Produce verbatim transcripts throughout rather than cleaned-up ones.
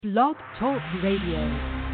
Blog Talk Radio.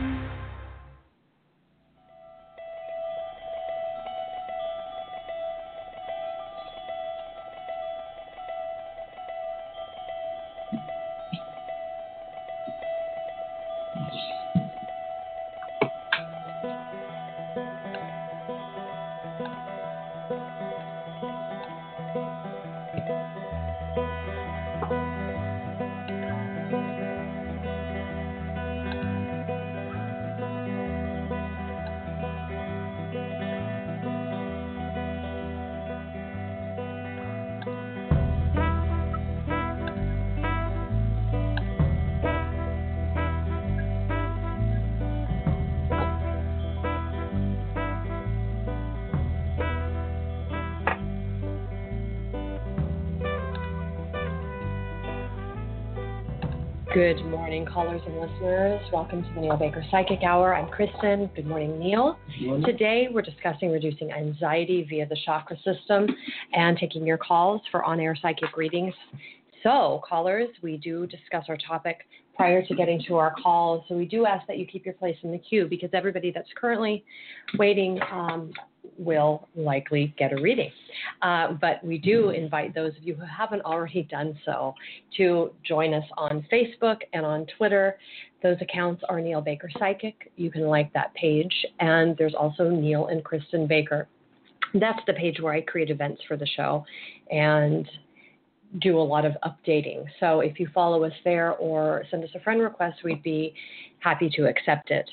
Good morning, callers and listeners. Welcome to the Neil Baker Psychic Hour. I'm Kristen. Good morning, Neil. Good morning. Today, we're discussing reducing anxiety via the chakra system and taking your calls for on-air psychic readings. So, callers, we do discuss our topic prior to getting to our calls. So we do ask that you keep your place in the queue because everybody that's currently waiting um, will likely get a reading. Uh, but we do invite those of you who haven't already done so to join us on Facebook and on Twitter. Those accounts are Neil Baker Psychic. You can like that page. And there's also Neil and Kristen Baker. That's the page where I create events for the show and do a lot of updating. So if you follow us there or send us a friend request, we'd be happy to accept it.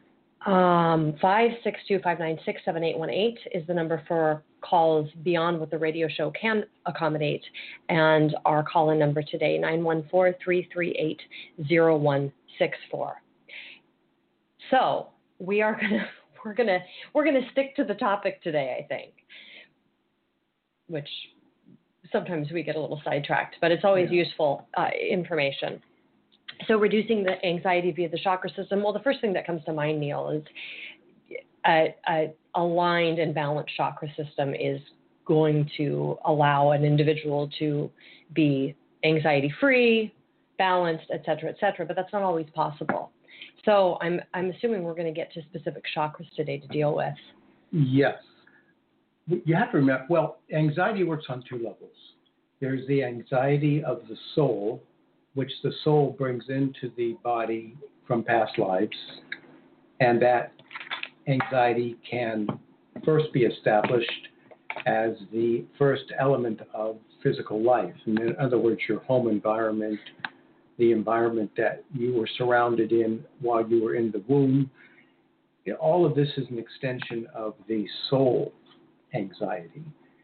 Um, five six two, five nine six, seven eight one eight is the number for calls beyond what the radio show can accommodate. And our call-in number today, nine one four, three three eight, zero one six four. So we are gonna we're gonna we're gonna stick to the topic today, I think. Which sometimes we get a little sidetracked, but it's always yeah. useful uh, information. So reducing the anxiety via the chakra system, well, the first thing that comes to mind, Neil, is a, a aligned and balanced chakra system is going to allow an individual to be anxiety-free, balanced, et cetera, et cetera, but that's not always possible. So I'm, I'm assuming we're going to get to specific chakras today to deal with. Yes. You have to remember, well, anxiety works on two levels. There's the anxiety of the soul, which the soul brings into the body from past lives, and that anxiety can first be established as the first element of physical life. In other words, your home environment, the environment that you were surrounded in while you were in the womb. All of this is an extension of the soul anxiety.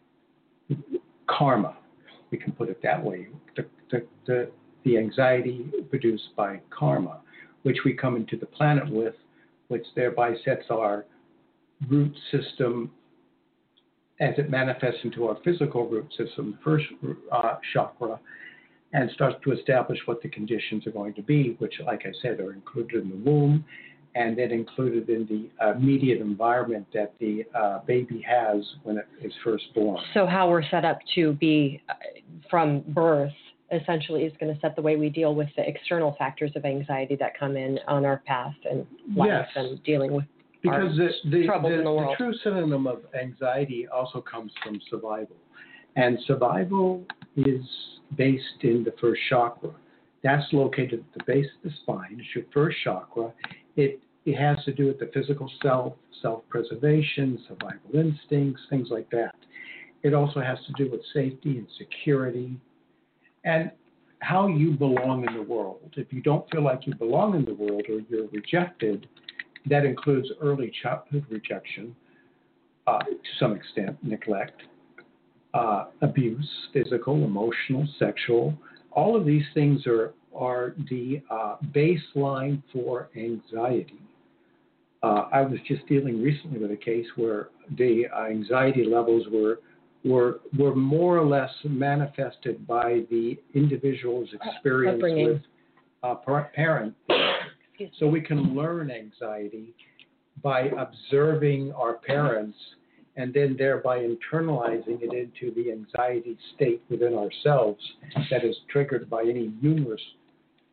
Karma, we can put it that way. The, the, the, the anxiety produced by karma, which we come into the planet with, which thereby sets our root system as it manifests into our physical root system, the first uh, chakra, and starts to establish what the conditions are going to be, which, like I said, are included in the womb and then included in the immediate environment that the uh, baby has when it is first born. So how we're set up to be uh, from birth essentially is going to set the way we deal with the external factors of anxiety that come in on our path and life yes. and dealing with because our the, the, troubles the, in the world. The true synonym of anxiety also comes from survival. And survival is based in the first chakra. That's located at the base of the spine. It's your first chakra. It, it has to do with the physical self, self-preservation, survival instincts, things like that. It also has to do with safety and security and how you belong in the world. If you don't feel like you belong in the world or you're rejected, that includes early childhood rejection, uh, to some extent, neglect, uh, abuse, physical, emotional, sexual. All of these things are, are the uh, baseline for anxiety. Uh, I was just dealing recently with a case where the anxiety levels were were were more or less manifested by the individual's experience with a parent. So we can learn anxiety by observing our parents and then thereby internalizing it into the anxiety state within ourselves that is triggered by any numerous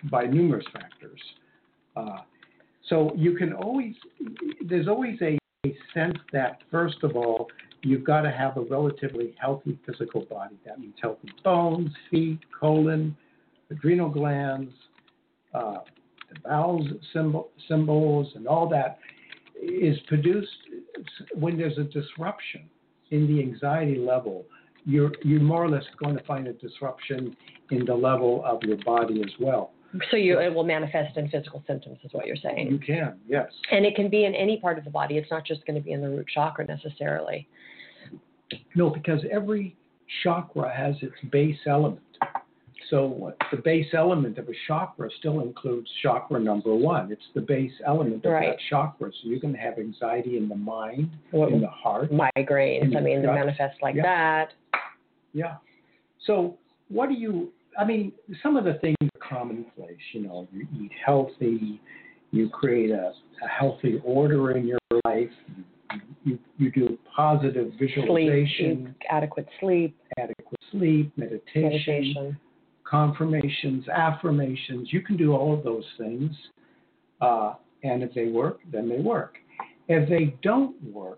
by numerous factors. Uh, so you can always, there's always a, a sense that, first of all, you've got to have a relatively healthy physical body. That means healthy bones, feet, colon, adrenal glands, uh, the bowels symbol, symbols, and all that is produced when there's a disruption in the anxiety level. You're, you're more or less going to find a disruption in the level of your body as well. So you, it will manifest in physical symptoms, is what you're saying. You can, yes. And it can be in any part of the body. It's not just going to be in the root chakra necessarily. No, because every chakra has its base element. So the base element of a chakra still includes chakra number one. It's the base element of right. that chakra. So you can have anxiety in the mind, well, in the heart. Migraines, I mean, they manifest like yeah. that. Yeah. So what do you, I mean, some of the things are commonplace. You know, you eat healthy, you create a, a healthy order in your life, you, you, you do positive visualization. Sleep, adequate sleep. Adequate sleep, meditation. meditation. Confirmations, affirmations, you can do all of those things. Uh, and if they work, then they work. If they don't work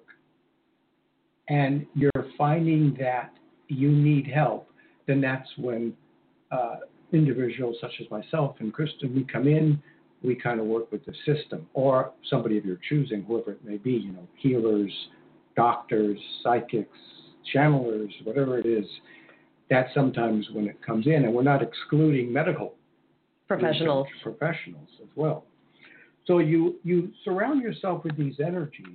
and you're finding that you need help, then that's when uh, individuals such as myself and Kristen, we come in, we kind of work with the system, or somebody of your choosing, whoever it may be, you know, healers, doctors, psychics, channelers, whatever it is. That's sometimes when it comes in, and we're not excluding medical professionals professionals as well. So you you surround yourself with these energies,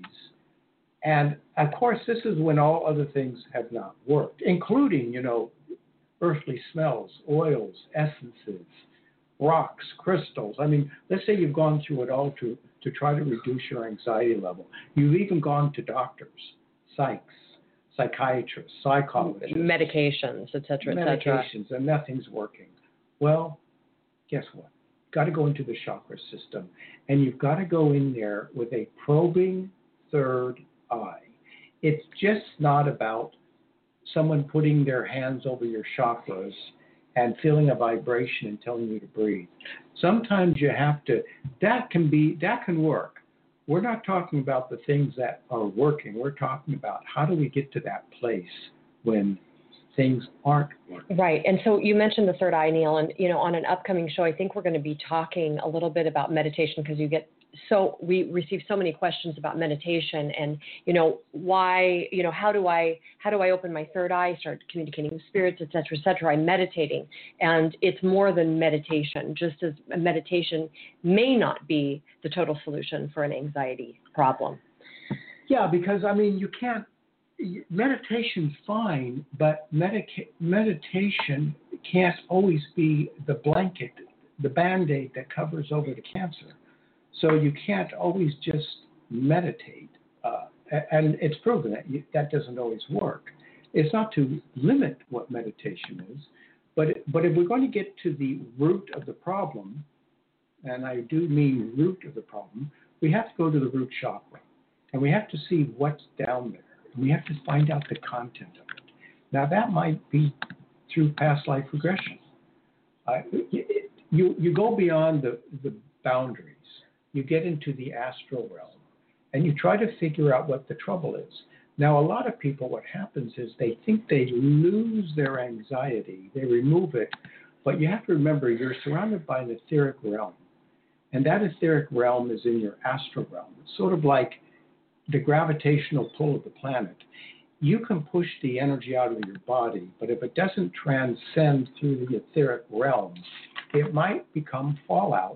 and of course this is when all other things have not worked, including, you know, earthly smells, oils, essences, rocks, crystals. I mean, let's say you've gone through it all to to try to reduce your anxiety level. You've even gone to doctors, psychs, psychiatrists, psychologists, medications, et cetera, et cetera. Medications, and nothing's working. Well, guess what? You've got to go into the chakra system, and you've got to go in there with a probing third eye. It's just not about someone putting their hands over your chakras and feeling a vibration and telling you to breathe. Sometimes you have to, that can be, that can work. We're not talking about the things that are working. We're talking about how do we get to that place when things aren't working. Right. And so you mentioned the third eye, Neil, and, you know, on an upcoming show, I think we're going to be talking a little bit about meditation, because you get so, we receive so many questions about meditation and, you know, why, you know, how do I, how do I open my third eye, start communicating with spirits, et cetera, et cetera. I'm meditating, and it's more than meditation, just as meditation may not be the total solution for an anxiety problem. Yeah, because, I mean, you can't, meditation's fine, but medica- meditation can't always be the blanket, the Band-Aid that covers over the cancer. So you can't always just meditate. Uh, and it's proven that you, that doesn't always work. It's not to limit what meditation is, but, it, but if we're going to get to the root of the problem, and I do mean root of the problem, we have to go to the root chakra. And we have to see what's down there. And we have to find out the content of it. Now, that might be through past life regression. Uh, it, you, you go beyond the, the boundaries. You get into the astral realm, and you try to figure out what the trouble is. Now, a lot of people, what happens is they think they lose their anxiety. They remove it. But you have to remember, you're surrounded by an etheric realm. And that etheric realm is in your astral realm. It's sort of like the gravitational pull of the planet. You can push the energy out of your body, but if it doesn't transcend through the etheric realm, it might become fallout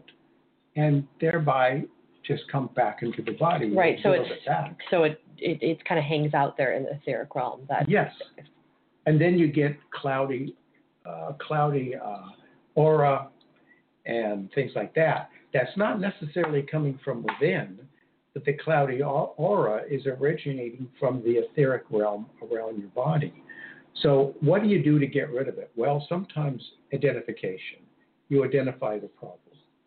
and thereby just come back into the body. Right, so it's, it so it, it it kind of hangs out there in the etheric realm. That yes, and then you get cloudy, uh, cloudy uh, aura and things like that. That's not necessarily coming from within, but the cloudy aura is originating from the etheric realm around your body. So what do you do to get rid of it? Well, sometimes identification. You identify the problem.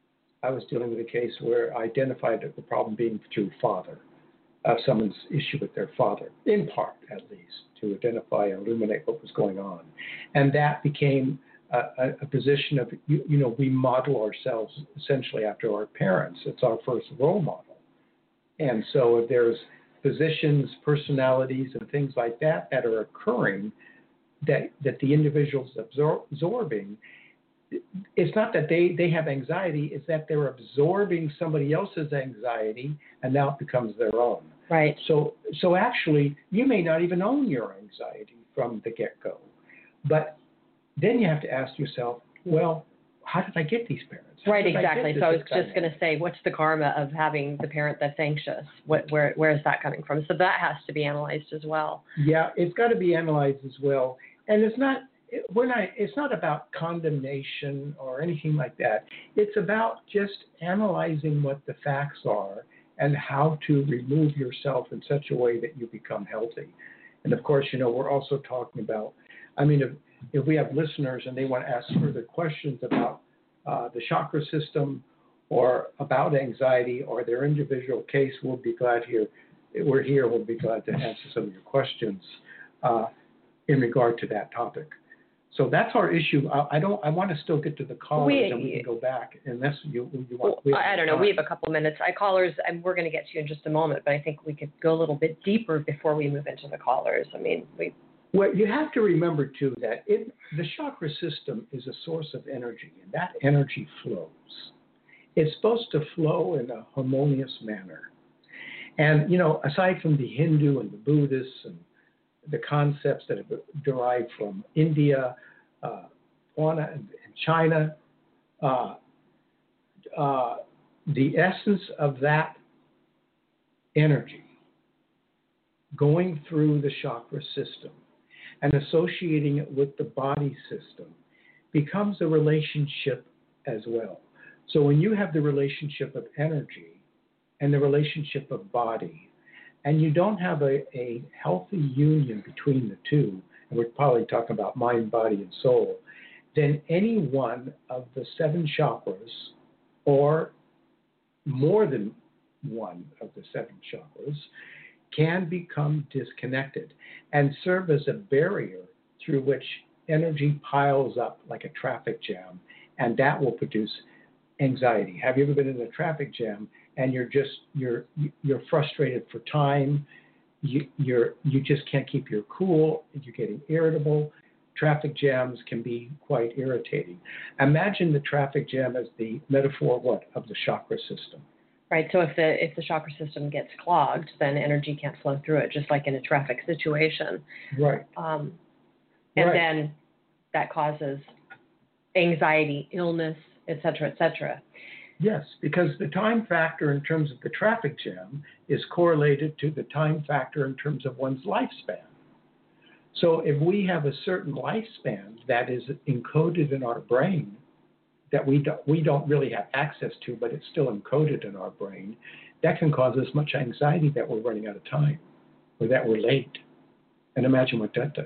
I was dealing with a case where I identified the problem being through father, uh, someone's issue with their father, in part at least, to identify and illuminate what was going on. And that became a, a, a position of, you, you know, we model ourselves essentially after our parents. It's our first role model. And so if there's positions, personalities, and things like that that are occurring that, that the individual's absor- absorbing, it's not that they, they have anxiety, it's that they're absorbing somebody else's anxiety, and now it becomes their own. Right. So, so actually, you may not even own your anxiety from the get-go. But then you have to ask yourself, well, how did I get these parents? How Right, exactly. So I was excitement? just going to say, what's the karma of having the parent that's anxious? What, where, where is that coming from? So that has to be analyzed as well. Yeah, it's got to be analyzed as well. And it's not, we're not, it's not about condemnation or anything like that. It's about just analyzing what the facts are and how to remove yourself in such a way that you become healthy. And of course, you know, we're also talking about, I mean, if, if we have listeners and they want to ask further questions about uh, the chakra system or about anxiety or their individual case, we'll be glad here. We're here. We'll be glad to answer some of your questions uh, in regard to that topic. So that's our issue. I, I don't. I want to still get to the callers, we, and we can go back unless you, you want. Well, I don't know. We have a couple minutes. I callers, and we're going to get to you in just a moment. But I think we could go a little bit deeper before we move into the callers. I mean, we. Well, you have to remember too that it, the chakra system is a source of energy, and that energy flows. It's supposed to flow in a harmonious manner. And you know, aside from the Hindu and the Buddhists and the concepts that have derived from India, uh, and, and China, uh, uh, the essence of that energy going through the chakra system and associating it with the body system becomes a relationship as well. So when you have the relationship of energy and the relationship of body, and you don't have a, a healthy union between the two, and we're probably talking about mind, body, and soul, then any one of the seven chakras, or more than one of the seven chakras, can become disconnected and serve as a barrier through which energy piles up like a traffic jam, and that will produce anxiety. Have you ever been in a traffic jam and you're just you're you're frustrated for time? You you're you just can't keep your cool. You're getting irritable. Traffic jams can be quite irritating. Imagine the traffic jam as the metaphor what of the chakra system. Right. So if the if the chakra system gets clogged, then energy can't flow through it, just like in a traffic situation. Right. Um, and right. then that causes anxiety, illness, et cetera, et cetera. Yes, because the time factor in terms of the traffic jam is correlated to the time factor in terms of one's lifespan. So if we have a certain lifespan that is encoded in our brain that we don't, we don't really have access to, but it's still encoded in our brain, that can cause us much anxiety that we're running out of time or that we're late. And imagine what that does.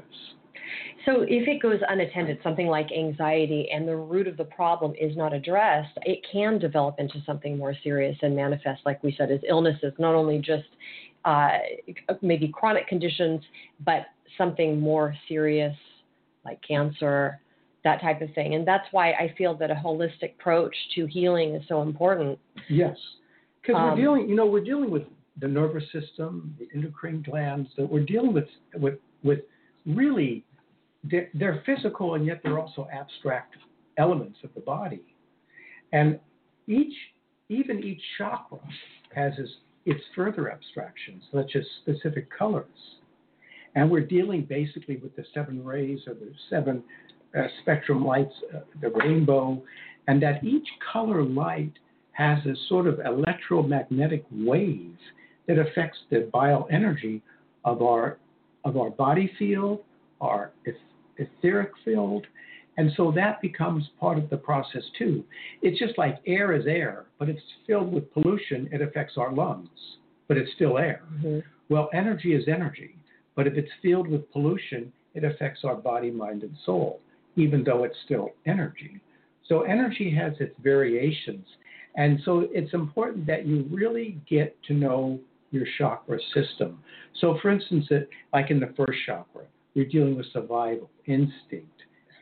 So if it goes unattended, something like anxiety, and the root of the problem is not addressed, it can develop into something more serious and manifest, like we said, as illnesses, not only just uh, maybe chronic conditions, but something more serious like cancer, that type of thing. And that's why I feel that a holistic approach to healing is so important. Yes, because um, we're dealing, you know, we're dealing with the nervous system, the endocrine glands, that we're dealing with, with, with really, they're, they're physical and yet they're also abstract elements of the body. And each, even each chakra has its, its further abstractions, such as specific colors. And we're dealing basically with the seven rays or the seven uh, spectrum lights, uh, the rainbow, and that each color light has a sort of electromagnetic wave that affects the bioenergy of our of our body field, our etheric field, and so that becomes part of the process too. It's just like air is air, but it's filled with pollution. It affects our lungs, but it's still air. Mm-hmm. Well, energy is energy, but if it's filled with pollution, it affects our body, mind, and soul, even though it's still energy. So energy has its variations. And so it's important that you really get to know your chakra system. So for instance, it, like in the first chakra, you're dealing with survival, instinct,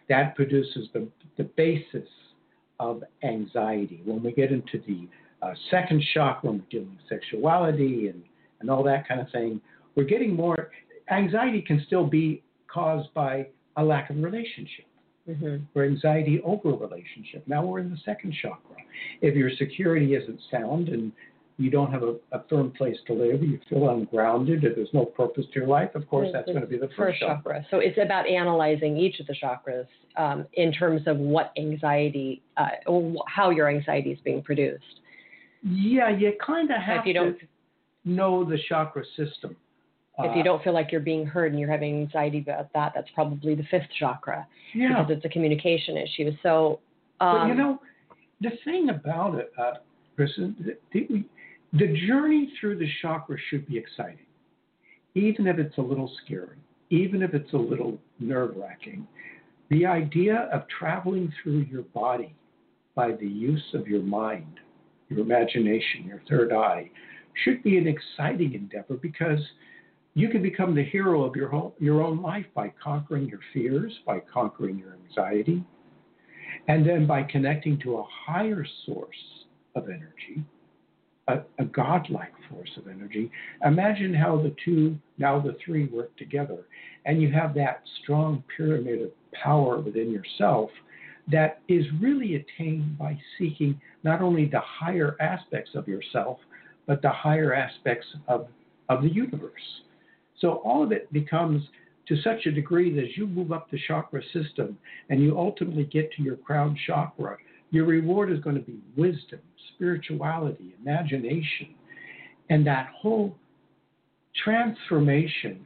that produces the, the basis of anxiety. When we get into the uh, second chakra, when we're dealing with sexuality and, and all that kind of thing, we're getting more, anxiety can still be caused by a lack of relationship. Mm-hmm. Or anxiety over a relationship. Now we're in the second chakra. If your security isn't sound and you don't have a, a firm place to live, you feel ungrounded, if there's no purpose to your life, of course, that's going to be the first, first chakra. chakra. So it's about analyzing each of the chakras um, in terms of what anxiety, uh, or how your anxiety is being produced. Yeah, you kind of have if you don't, to know the chakra system. If you don't feel like you're being heard and you're having anxiety about that, that's probably the fifth chakra. Yeah. Because it's a communication issue. So, um, but you know, the thing about it, uh, Kristen, the, the, the journey through the chakra should be exciting, even if it's a little scary, even if it's a little nerve-wracking. The idea of traveling through your body by the use of your mind, your imagination, your third eye, should be an exciting endeavor, because you can become the hero of your whole, your own life by conquering your fears, by conquering your anxiety, and then by connecting to a higher source of energy, a, a godlike force of energy. Imagine how the two, now the three, work together, and you have that strong pyramid of power within yourself that is really attained by seeking not only the higher aspects of yourself, but the higher aspects of, of the universe. So all of it becomes, to such a degree that as you move up the chakra system and you ultimately get to your crown chakra, your reward is going to be wisdom, spirituality, imagination, and that whole transformation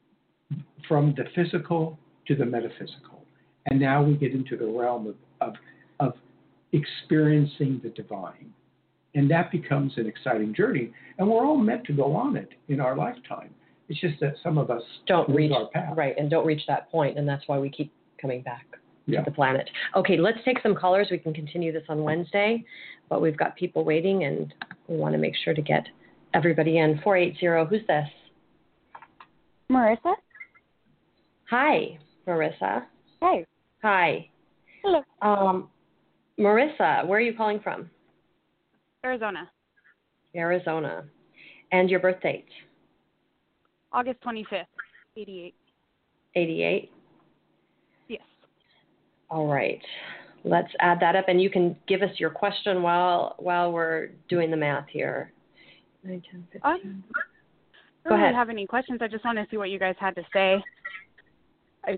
from the physical to the metaphysical. And now we get into the realm of, of, of experiencing the divine. And that becomes an exciting journey. And we're all meant to go on it in our lifetime. It's just that some of us don't lose reach our path. Right, and don't reach that point, and that's why we keep coming back yeah. to the planet. Okay, let's take some callers. We can continue this on Wednesday, but we've got people waiting, and we want to make sure to get everybody in. four eight zero, who's this? Marissa. Hi, Marissa. Hi. Hi. Hello. Um, Marissa, where are you calling from? Arizona. Arizona. And your birth date? August twenty-fifth, eighty-eight. eighty-eight? Yes. All right. Let's add that up, and you can give us your question while while we're doing the math here. nine, ten, fifteen. Um, I Go don't ahead. really have any questions. I just want to see what you guys had to say. I...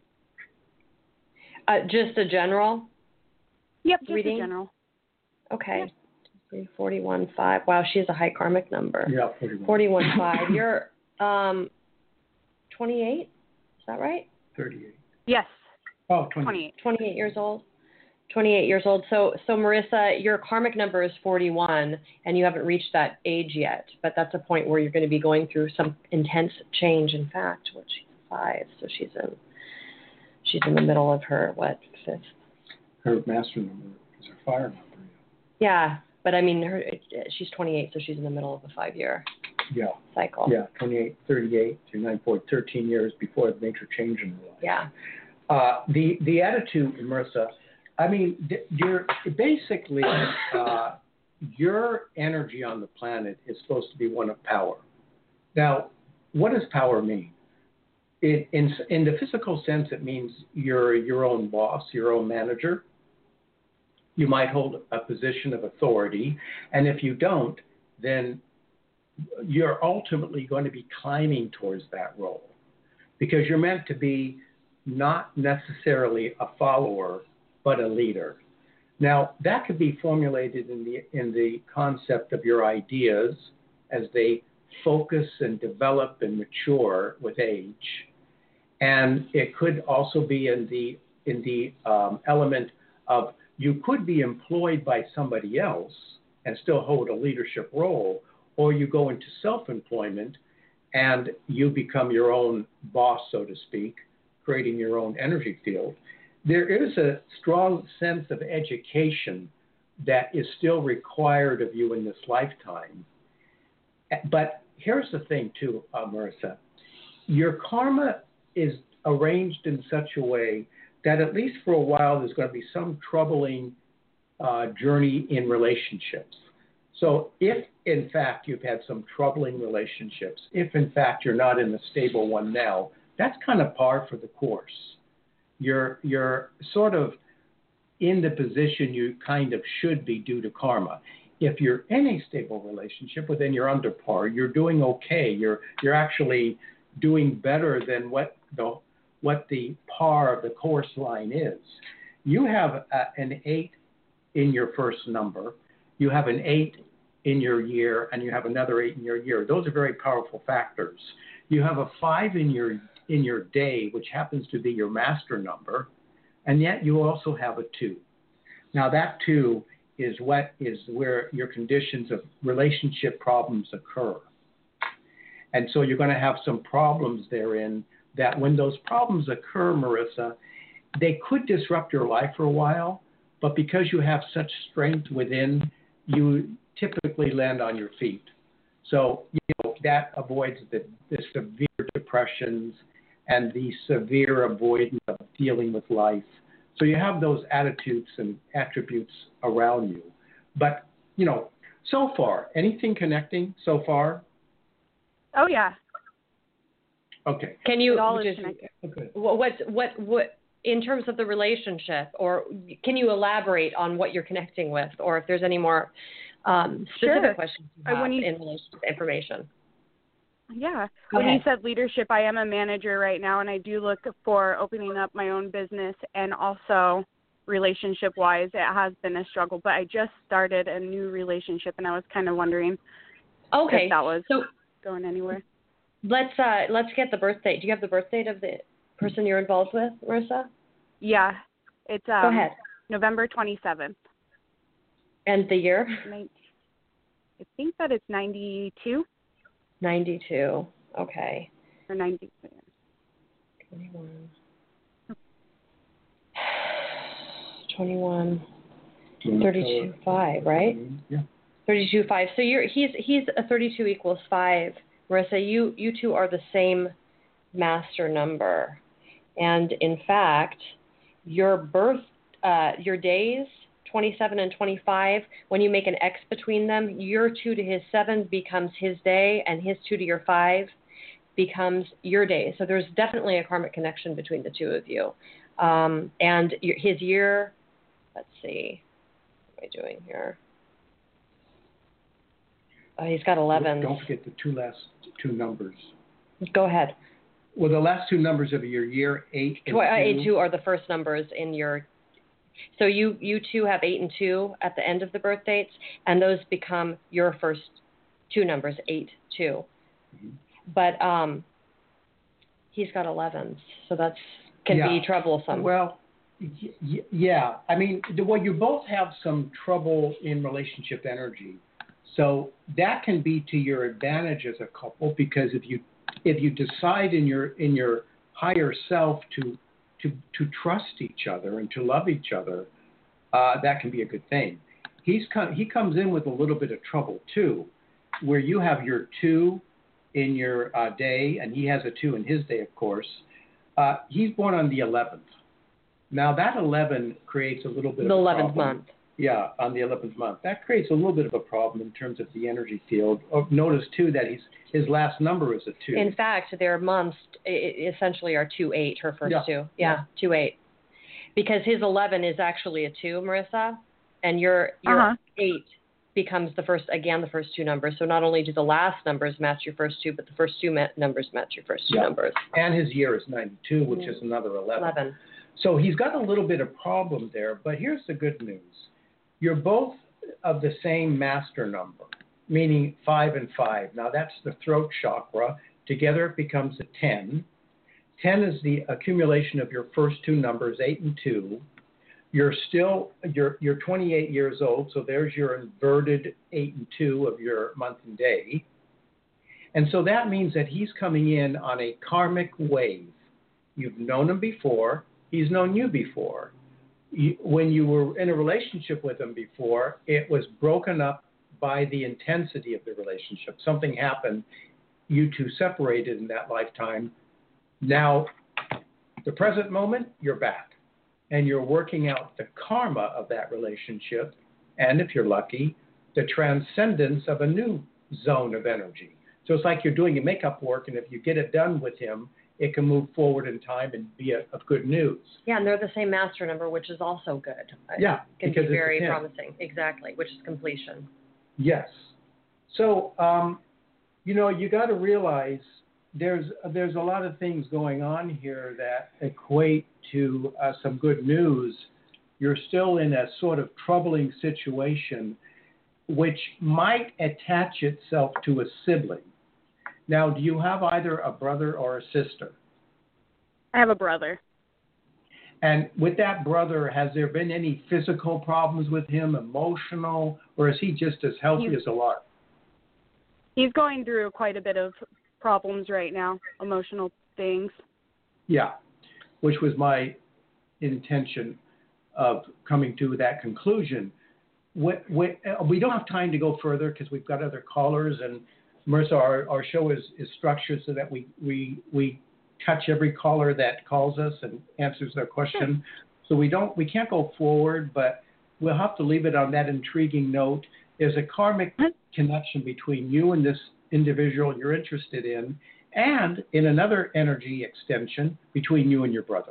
Uh, just a general? Yep, just reading? a general. Okay. Yep. forty-one five. Wow, she has a high karmic number. Yeah, forty-one. forty-one five. You're um, twenty-eight? Is that right? thirty-eight. Yes. Oh, twenty-eight. twenty-eight. twenty-eight years old? twenty-eight years old. So, so Marissa, your karmic number is forty-one, and you haven't reached that age yet. But that's a point where you're going to be going through some intense change. In fact, what she's five, so she's in she's in the middle of her what fifth? Her master number is her fire number. Yeah, but I mean, her she's twenty-eight, so she's in the middle of a five-year yeah. cycle. Yeah, twenty-eight, thirty-eight to nine point thirteen years before the major change in her life. Yeah. Uh, the the attitude, Marissa. I mean, you're basically uh, your energy on the planet is supposed to be one of power. Now, what does power mean? It, in in the physical sense, it means you're your own boss, your own manager. You might hold a position of authority, and if you don't, then you're ultimately going to be climbing towards that role, because you're meant to be not necessarily a follower, but a leader. Now, that could be formulated in the in the concept of your ideas as they focus and develop and mature with age, and it could also be in the in the um, element of you could be employed by somebody else and still hold a leadership role, or you go into self-employment and you become your own boss, so to speak, creating your own energy field. There is a strong sense of education that is still required of you in this lifetime. But here's the thing, too, uh, Marissa. Your karma is arranged in such a way that at least for a while there's going to be some troubling uh, journey in relationships. So if, in fact, you've had some troubling relationships, if, in fact, you're not in the stable one now, that's kind of par for the course. You're, you're sort of in the position you kind of should be due to karma. If you're in a stable relationship, well, then you're under par. You're doing okay. You're, you're actually doing better than what the, what the par of the course line is. You have a, an eight in your first number. You have an eight in your year, and you have another eight in your year. Those are very powerful factors. You have a five in your in your day, which happens to be your master number, and yet you also have a two. Now that two is what is where your conditions of relationship problems occur. And so you're going to have some problems therein that when those problems occur, Marissa, they could disrupt your life for a while, but because you have such strength within, you typically land on your feet. So, you know, that avoids the, the severe depressions and the severe avoidance of dealing with life. So you have those attitudes and attributes around you. But, you know, so far, anything connecting so far? Oh, yeah. Okay. Can you It all is just, connected. Okay. what, what, what, what, in terms of the relationship, or can you elaborate on what you're connecting with, or if there's any more um, specific Sure. questions you Uh, have when you- in relation to information? Yeah. Go when ahead. you said leadership, I am a manager right now, and I do look for opening up my own business, and also relationship-wise, it has been a struggle. But I just started a new relationship, and I was kind of wondering Okay. if that was So going anywhere. let's uh, let's get the birth date. Do you have the birth date of the person you're involved with, Marissa? Yeah. It's um, Go ahead. November twenty-seventh. And the year? I think that it's ninety-two ninety-two. Okay. or ninety. twenty-one. twenty-one. thirty-two five, right? Yeah. thirty-two five. So you're he's he's a thirty-two equals five. Marissa, you you two are the same master number, and in fact, your birth uh, your days twenty-seven and twenty-five. When you make an X between them, your two to his seven becomes his day, and his two to your five becomes your day. So there's definitely a karmic connection between the two of you, um, and your, his year. Let's see. What am I doing here? Oh, he's got eleven. Don't forget the two last two numbers. Go ahead. Well, the last two numbers of your year, eight and Tw- uh, eight two. and two are the first numbers in your. So you you two have eight and two at the end of the birth dates, and those become your first two numbers, eight two. Mm-hmm. But um, he's got elevens, so that's can Yeah. be troublesome. Well, y- y- yeah. I mean, the, well, you both have some trouble in relationship energy, so that can be to your advantage as a couple, because if you if you decide in your in your higher self to to to trust each other and to love each other, uh, that can be a good thing. He's come, he comes in with a little bit of trouble too, where you have your two in your uh, day, and he has a two in his day, of course. Uh, he's born on the eleventh. Now that eleven creates a little bit the of a eleventh problem. month. Yeah, on the eleventh month. That creates a little bit of a problem in terms of the energy field. Oh, notice, too, that he's, his last number is a two. In fact, their months i- i- essentially are two eight. Her first Yeah. two, yeah, two eight, because his eleven is actually a two, Marissa, and your your Uh-huh. eight becomes the first again the first two numbers. So not only do the last numbers match your first two, but the first two ma- numbers match your first two Yeah. numbers. And his year is ninety-two, which Mm. is another eleven. Eleven. So he's got a little bit of problem there, but here's the good news. You're both of the same master number, meaning five and five. Now that's the throat chakra. Together it becomes a ten. ten is the accumulation of your first two numbers, eight and two. You're still, you're, you're twenty-eight years old, so there's your inverted eight and two of your month and day. And so that means that he's coming in on a karmic wave. You've known him before. He's known you before. You, when you were in a relationship with him before, it was broken up by the intensity of the relationship. Something happened. You two separated in that lifetime. Now, the present moment, you're back. and you're working out the karma of that relationship, and if you're lucky, the transcendence of a new zone of energy. So it's like you're doing a makeup work, and if you get it done with him, it can move forward in time and be a, of good news. Yeah, and they're the same master number, which is also good. Yeah, it can because be very it's promising. Exactly, which is completion. Yes. So, um, you know, you got to realize there's there's a lot of things going on here that equate to uh, some good news. You're still in a sort of troubling situation, which might attach itself to a sibling. Now, do you have either a brother or a sister? I have a brother. And with that brother, has there been any physical problems with him, emotional, or is he just as healthy He's, as a lark? He's going through quite a bit of problems right now, emotional things. Yeah, which was my intention of coming to that conclusion. We, we, we don't have time to go further because we've got other callers, and Marissa, our, our show is, is structured so that we, we, we touch every caller that calls us and answers their question. So we don't, we can't go forward, but we'll have to leave it on that intriguing note. There's a karmic connection between you and this individual you're interested in, and in another energy extension between you and your brother.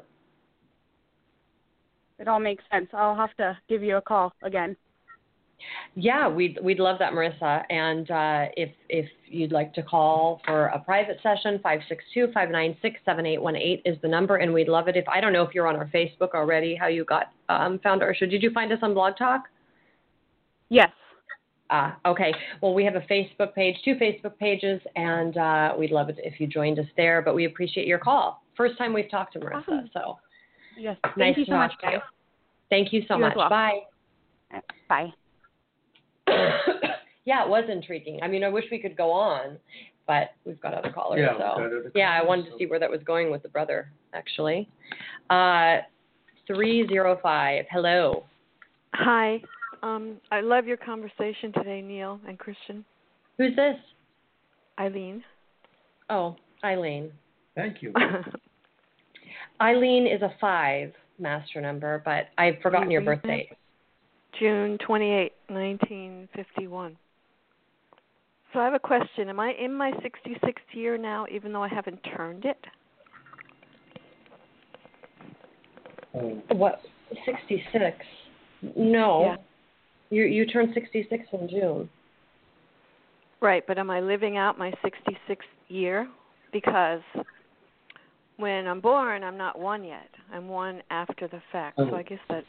It all makes sense. I'll have to give you a call again. Yeah, we'd we'd love that, Marissa. And uh, if if you'd like to call for a private session, five six two, five nine six, seven eight one eight is the number, and we'd love it if I don't know if you're on our Facebook already, how you got um, found our show. Did you find us on Blog Talk? Yes. Ah, okay. Well, we have a Facebook page, two Facebook pages, and uh, we'd love it if you joined us there. But we appreciate your call. First time we've talked to Marissa, Awesome. so yes. Thank nice you to so much, talk to you. guys. Thank you so You as much. well. Bye. Bye. Yeah, it was intriguing. I mean, I wish we could go on, but we've got other callers. Yeah, so we've got other yeah, I callers, wanted so- to see where that was going with the brother, actually. Uh, three zero five. Hello. Hi. Um, I love your conversation today, Neil and Christian. Who's this? Eileen. Oh, Eileen. Thank you. Eileen is a five master number, but I've forgotten your birth date. June twenty-eighth, nineteen fifty-one. So I have a question. Am I in my sixty-sixth year now, even though I haven't turned it? Um, What? sixty-six? No. Yeah. You you turned sixty-six in June. Right, but am I living out my sixty-sixth year? Because when I'm born, I'm not one yet. I'm one after the fact. Oh. So I guess that...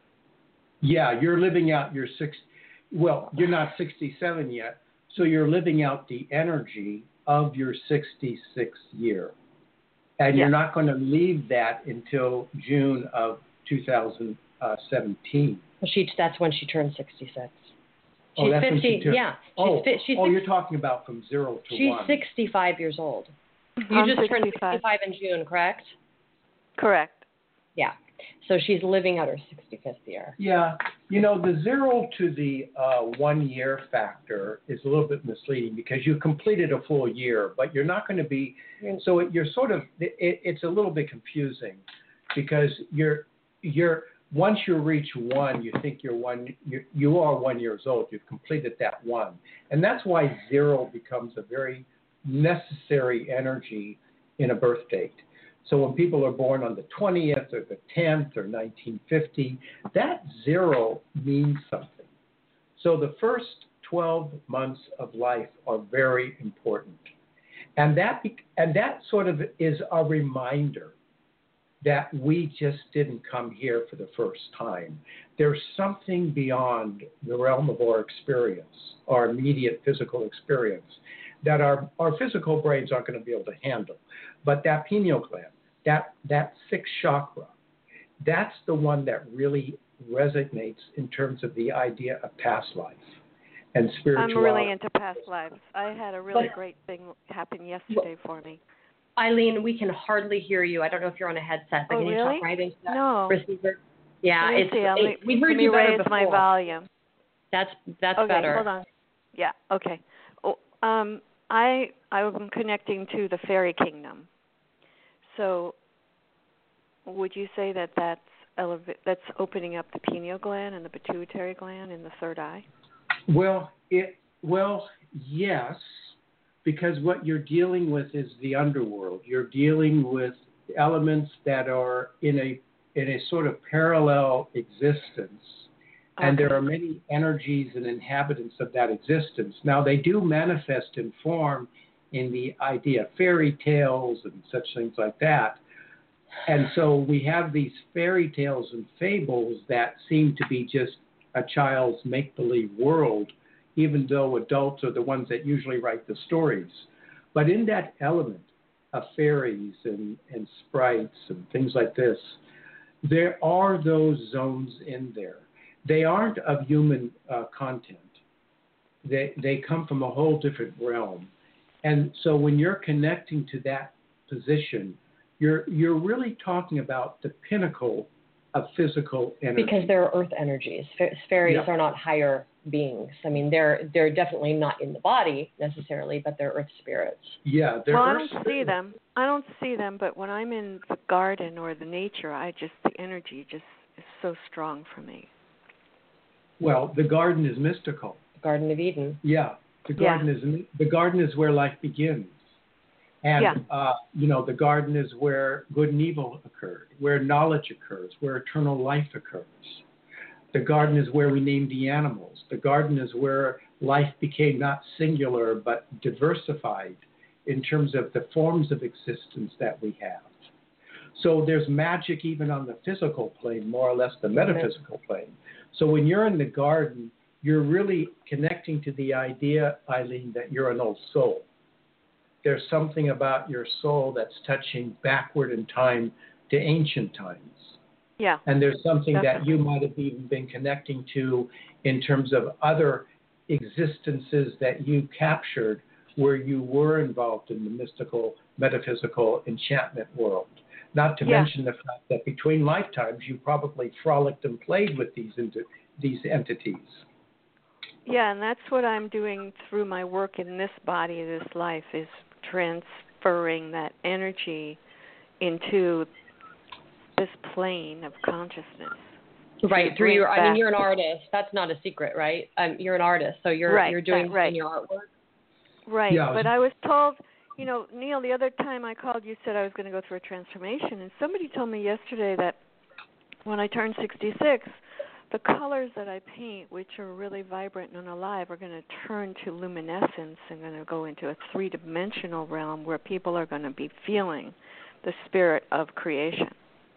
Yeah, you're living out your six. Well, you're not sixty-seven yet, so you're living out the energy of your sixty-sixth year, and Yeah. you're not going to leave that until June of two thousand seventeen. Well, she that's when she turned sixty-six. She's Oh, that's when fifty. she turned- Yeah. She's Oh, fi- she's oh, six- you're talking about from zero to she's one. sixty-five years old. You I'm just turned sixty-five. sixty-five in June, correct? Correct. Yeah. So she's living out her sixty-fifth year. Yeah, you know, the zero to the uh, one year factor is a little bit misleading because you completed a full year, but you're not going to be. So it, you're sort of it, it's a little bit confusing because you're you're once you reach one, you think you're one you you are one years old. You've completed that one, and that's why zero becomes a very necessary energy in a birth date. So when people are born on the twentieth or the tenth or nineteen fifty, that zero means something. So the first twelve months of life are very important. And that, and that sort of is a reminder that we just didn't come here for the first time. There's something beyond the realm of our experience, our immediate physical experience, that our, our physical brains aren't going to be able to handle. But that pineal gland, that, that sixth chakra, that's the one that really resonates in terms of the idea of past life and spirituality. I'm really into past lives. I had a really But- great thing happen yesterday for me. Eileen, we can hardly hear you. I don't know if you're on a headset, but Oh, can you really? talk right into that No. receiver? Yeah, Let me it's see. Let it, me, we heard let me you better raise before. my volume. That's that's Okay, better. hold on. Yeah, okay. Oh, um, I I'm connecting to the fairy kingdom. So, would you say that that's eleva- that's opening up the pineal gland and the pituitary gland in the third eye? Well, it well, yes, because what you're dealing with is the underworld. You're dealing with elements that are in a in a sort of parallel existence. And Okay. there are many energies and inhabitants of that existence. Now, they do manifest in form in the idea of fairy tales and such things like that. And so we have these fairy tales and fables that seem to be just a child's make-believe world, even though adults are the ones that usually write the stories. But in that element of fairies and, and sprites and things like this, there are those zones in there. They aren't of human uh, content. They, they come from a whole different realm. And so when you're connecting to that position, you're, you're really talking about the pinnacle of physical energy. Because they're earth energies. Fa- Fairies Yeah. are not higher beings. I mean, they're they're definitely not in the body necessarily, but they're earth spirits. Yeah, they're Well, I earth don't see spirits. them. I don't see them, but when I'm in the garden or the nature, I just the energy just is so strong for me. Well, the garden is mystical. The Garden of Eden. Yeah, the Yeah. garden is the garden is where life begins, and Yeah. uh, you know the garden is where good and evil occurred, where knowledge occurs, where eternal life occurs. The garden is where we named the animals. The garden is where life became not singular but diversified in terms of the forms of existence that we have. So there's magic even on the physical plane, more or less the metaphysical plane. So when you're in the garden, you're really connecting to the idea, Eileen, that you're an old soul. There's something about your soul that's touching backward in time to ancient times. Yeah. And there's something that Definitely. you might have even been connecting to in terms of other existences that you captured where you were involved in the mystical, metaphysical enchantment world. Not to Yeah. mention the fact that between lifetimes, you probably frolicked and played with these ent- these entities. Yeah, and that's what I'm doing through my work in this body, this life, is transferring that energy into this plane of consciousness. Right, To through bring your, I mean, back- you're an artist. That's not a secret, right? Um, you're an artist, so you're Right, you're doing right, right. your artwork. Right, Yeah, I was- but I was told, you know, Neil, the other time I called, you said I was going to go through a transformation, and somebody told me yesterday that when I turn sixty-six, the colors that I paint, which are really vibrant and alive, are going to turn to luminescence and going to go into a three-dimensional realm where people are going to be feeling the spirit of creation.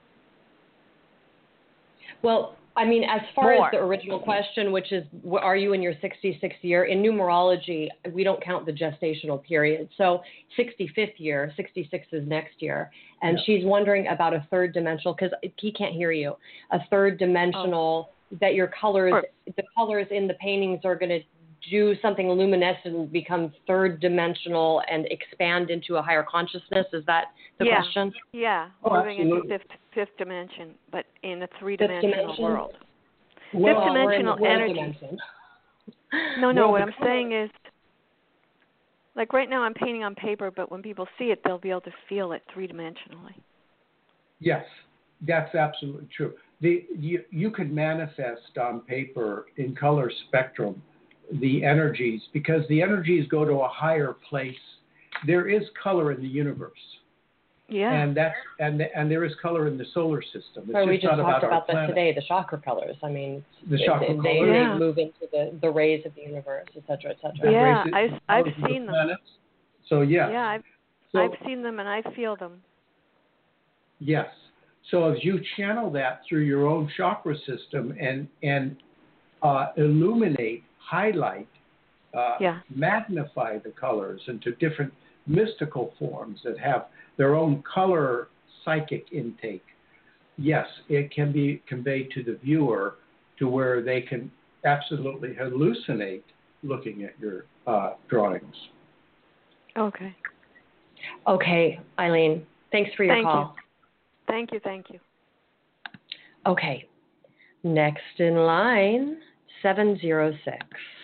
Well, I mean, as far More. as the original question, which is, wh- are you in your sixty-sixth year? In numerology, we don't count the gestational period. So sixty-fifth year, sixty-six is next year. And Yeah. she's wondering about a third dimensional, because he can't hear you, a third dimensional, that your colors, Or- the colors in the paintings are going to do something luminescent, become third dimensional and expand into a higher consciousness. Is that the Yeah. question? Yeah, Oh, moving into absolutely. fifth fifth dimension, but in a three-dimensional dimension? world. Well, Fifth Well, we're in the dimensional fourth energy. dimension. No, no, Well, what the I'm color- saying is, like right now I'm painting on paper, but when people see it, they'll be able to feel it three-dimensionally. Yes, that's absolutely true. The, you, you could manifest on paper in color spectrum the energies because the energies go to a higher place. There is color in the universe, Yeah. and that's and and there is color in the solar system. It's Well, we just just not talked about, our about that planet. today, the chakra colors. I mean, The they- chakra they, colors. they Yeah. move into the, the rays of the universe, et cetera, et That cetera. Yeah, raises I've- the I've colors of the seen them. planets. So yes. Yeah, I've So, I've seen them and I feel them. Yes. So as you channel that through your own chakra system and and uh, illuminate, highlight, uh, Yeah. magnify the colors into different mystical forms that have their own color psychic intake, yes, it can be conveyed to the viewer to where they can absolutely hallucinate looking at your uh, drawings. Okay. Okay, Eileen, thanks for your Thank call. you. Thank you, thank you. Okay, next in line, seven zero six.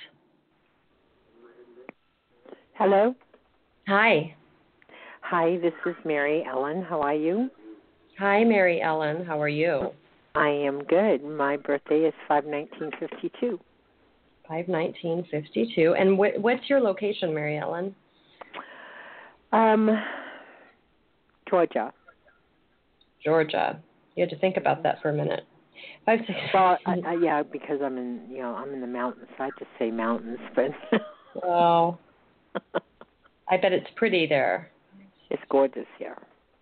Hello. Hi. Hi, this is Mary Ellen. How are you? Hi, Mary Ellen. How are you? I am good. My birthday is five nineteen fifty-two. five nineteen fifty-two. And wh- what's your location, Mary Ellen? Um, Georgia. Georgia. You had to think about that for a minute. Five, six, Well, I, I, yeah, because I'm in, you know, I'm in the mountains. I just say mountains, but. Oh. I bet it's pretty there. It's gorgeous here.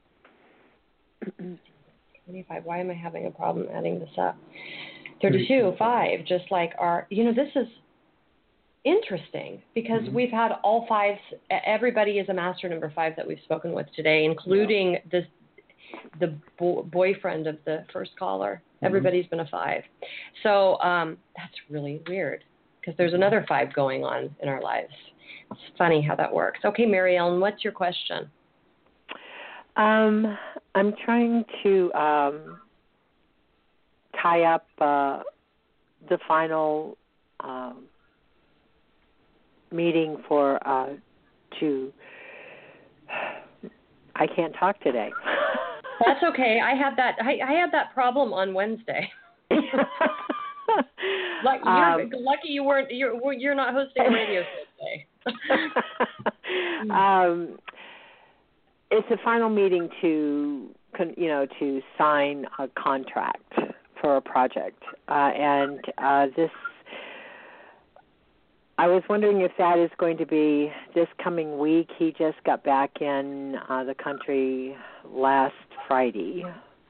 twenty-five. Why am I having a problem adding this up? thirty-two, five, just like our, you know, this is interesting because mm-hmm. we've had all fives. Everybody is a master number five that we've spoken with today, including yeah. this, the bo- boyfriend of the first caller. Mm-hmm. Everybody's been a five. So um, that's really weird because there's another five going on in our lives. It's funny how that works. Okay, Mary Ellen, what's your question? Um, I'm trying to um, tie up uh, the final um, meeting for uh, to. I can't talk today. That's okay. I had that. I, I had that problem on Wednesday. Like, you're um, lucky you weren't. You're you're not hosting a radio show today. um. It's a final meeting to, you know, to sign a contract for a project, uh, and uh, this. I was wondering if that is going to be this coming week. He just got back in uh, the country last Friday.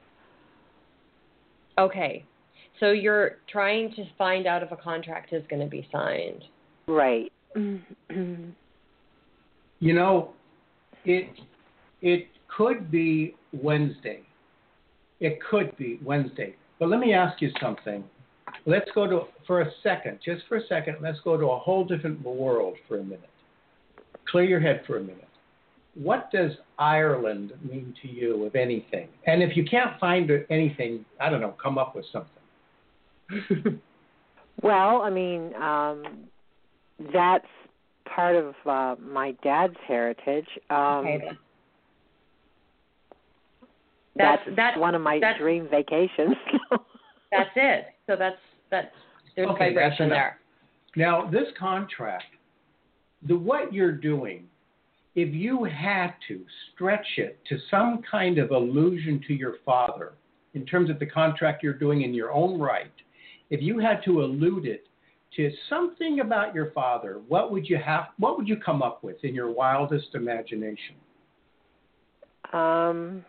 Okay, so you're trying to find out if a contract is going to be signed, right? You know, it. It could be Wednesday. It could be Wednesday. But let me ask you something. Let's go to, for a second, just for a second, let's go to a whole different world for a minute. Clear your head for a minute. What does Ireland mean to you, if anything? And if you can't find anything, I don't know, come up with something. Well, I mean, um, that's part of uh, my dad's heritage. Um, okay. That's, that's that's one of my that's, dream vacations. That's it. So that's that's there's okay, vibration that's there. Now this contract, the what you're doing, if you had to stretch it to some kind of allusion to your father, in terms of the contract you're doing in your own right, if you had to allude it to something about your father, what would you have? What would you come up with in your wildest imagination? Um.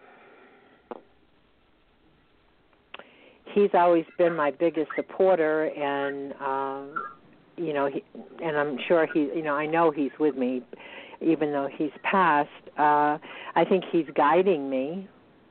He's always been my biggest supporter, and um, you know, he, and I'm sure he, you know, I know he's with me, even though he's passed. Uh, I think he's guiding me.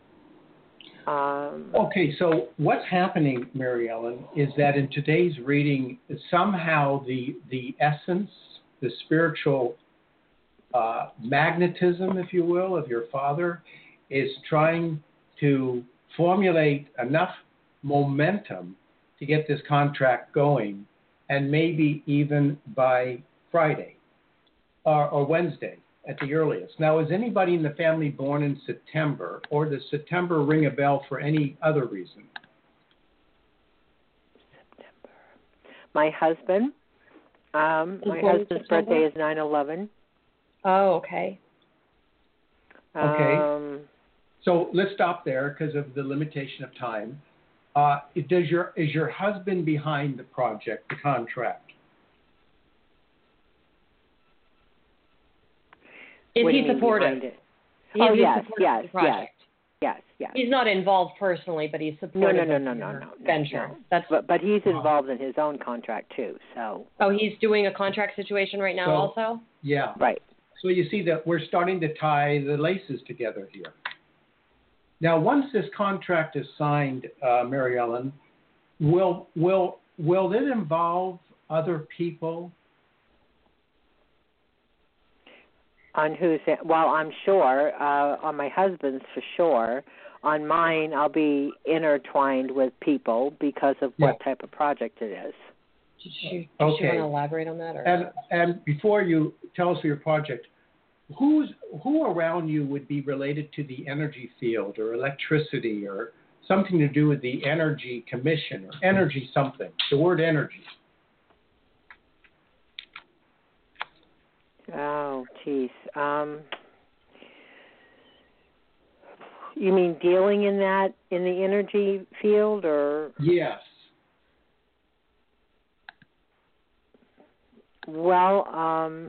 Um, okay, so what's happening, Mary Ellen, is that in today's reading, somehow the the essence, the spiritual uh, magnetism, if you will, of your father, is trying to formulate enough momentum to get this contract going, and maybe even by Friday or, or Wednesday at the earliest. Now, is anybody in the family born in September, or does September ring a bell for any other reason? September. My husband. Um, my husband's birthday is nine eleven. Oh, okay. Okay. Um, so let's stop there because of the limitation of time. Uh, does your is your husband behind the project, the contract? Is he supportive? Oh, yes, yes, yes, yes, yes. He's not involved personally, but he's supportive. No, no, no, no, no, no. Venture. No. That's. But but he's involved in his own contract too. So. Oh, he's doing a contract situation right now, so, also. Yeah. Right. So you see that we're starting to tie the laces together here. Now, once this contract is signed, uh, Mary Ellen, will will will it involve other people? On whose? Well, I'm sure. Uh, on my husband's, for sure. On mine, I'll be intertwined with people because of what yeah. type of project it is. Did you, did okay. you want to elaborate on that? Or? And and before you tell us your project, who's who around you would be related to the energy field or electricity or something to do with the Energy Commission or energy something. The word energy. Oh, geez. Um, you mean dealing in that, in the energy field, or? Yes. Well, um,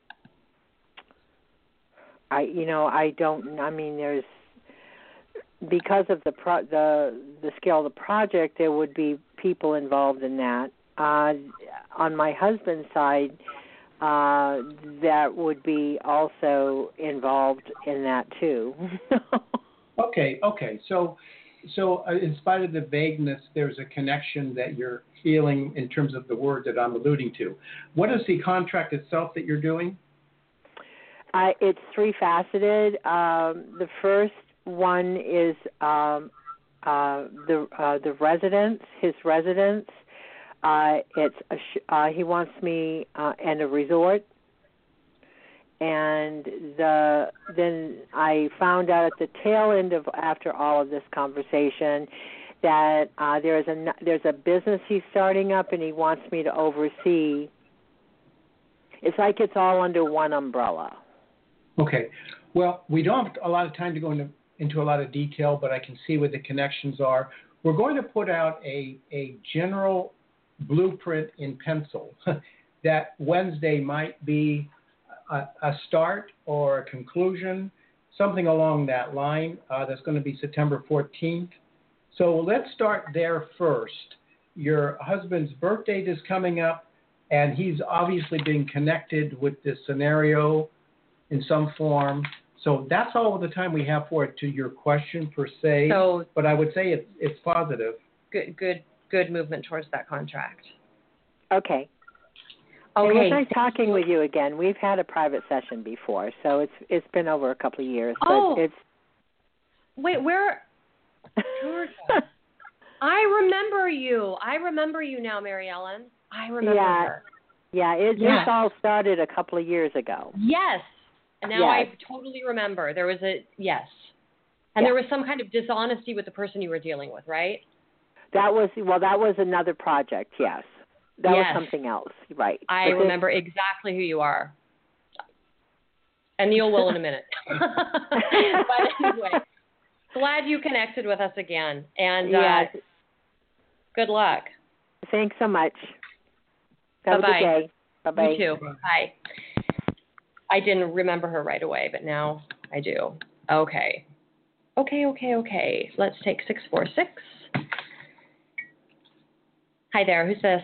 I, you know, I don't, I mean, there's, because of the pro, the the scale of the project, there would be people involved in that. Uh, on my husband's side, uh, that would be also involved in that too. Okay, okay. So, so uh, in spite of the vagueness, there's a connection that you're feeling in terms of the word that I'm alluding to. What is the contract itself that you're doing? Uh, it's three-faceted. Um, the first one is um, uh, the uh, the residence, his residence. Uh, it's a sh- uh, he wants me uh, and a resort. And the then I found out at the tail end of after all of this conversation that uh, there's a there's a business he's starting up, and he wants me to oversee. It's like it's all under one umbrella. Okay. Well, we don't have a lot of time to go into, into a lot of detail, but I can see what the connections are. We're going to put out a, a general blueprint in pencil that Wednesday might be a, a start or a conclusion, something along that line. Uh, that's going to be September fourteenth. So let's start there first. Your husband's birth date is coming up, and he's obviously being connected with this scenario in some form. So that's all the time we have for it to your question per se. So, but I would say it's it's positive. Good, good, good movement towards that contract. Okay. Okay. It was nice talking with you again. We've had a private session before, so it's it's been over a couple of years. But oh, it's wait, where? Georgia. I remember you. I remember you now, Mary Ellen. I remember yeah, her. Yeah, it, yes. This all started a couple of years ago. Yes. And now yes. I totally remember. There was a, yes. And yeah. there was some kind of dishonesty with the person you were dealing with, right? That was, well, that was another project, yes. That yes. was something else, right. I but remember this, exactly who you are. And Neil will in a minute. But anyway, glad you connected with us again. And yes. uh, good luck. Thanks so much. Have Bye-bye. a good day. Bye-bye. You too. Bye. I didn't remember her right away, but now I do. Okay. Okay, okay, okay. Let's take six four six. Hi there. Who's this?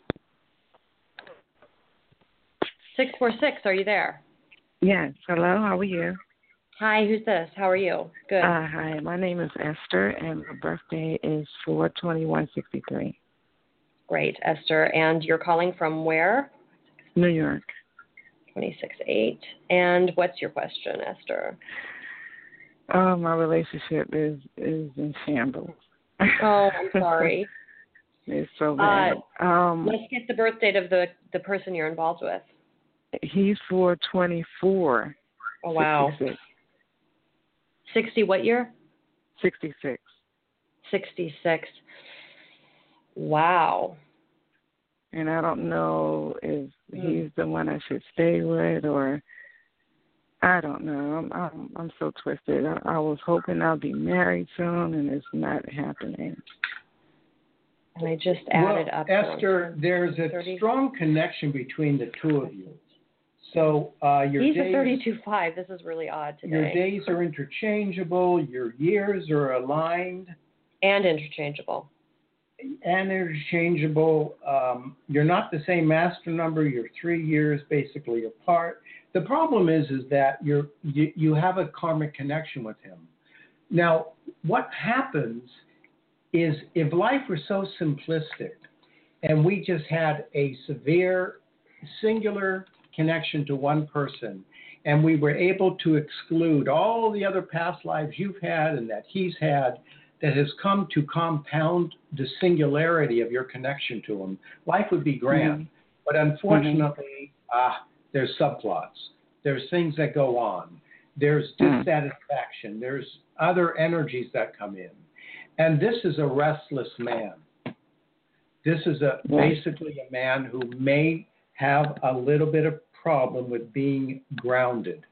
six four six, are you there? Yes. Hello, how are you? Hi, who's this? How are you? Good. Uh, hi, my name is Esther, and my birthday is four twenty-one sixty-three. Great, Esther. And you're calling from where? New York. twenty-six eight. And what's your question, Esther? Oh, my relationship is, is in shambles. Oh, I'm sorry. It's so bad. Uh, um, let's get the birth date of the, the person you're involved with. He's four twenty-four. Oh, wow. sixty-six. sixty what year? sixty-six. sixty-six. Wow. And I don't know if he's the one I should stay with, or I don't know. I'm I'm, I'm so twisted. I, I was hoping I'll be married soon, and it's not happening. And I just added well, up. Esther, there's a thirty strong connection between the two of you. So uh, your He's days, a thirty-two five. This is really odd today. Your days are interchangeable. Your years are aligned. And interchangeable. And interchangeable. Um, you're not the same master number. You're three years basically apart. The problem is, is that you're you, you have a karmic connection with him. Now, what happens is if life were so simplistic, and we just had a severe, singular connection to one person, and we were able to exclude all the other past lives you've had and that he's had, that has come to compound the singularity of your connection to him, life would be grand. Mm-hmm. But unfortunately, mm-hmm. ah, there's subplots. There's things that go on. There's dissatisfaction. Mm-hmm. There's other energies that come in. And this is a restless man. This is a basically a man who may have a little bit of problem with being grounded.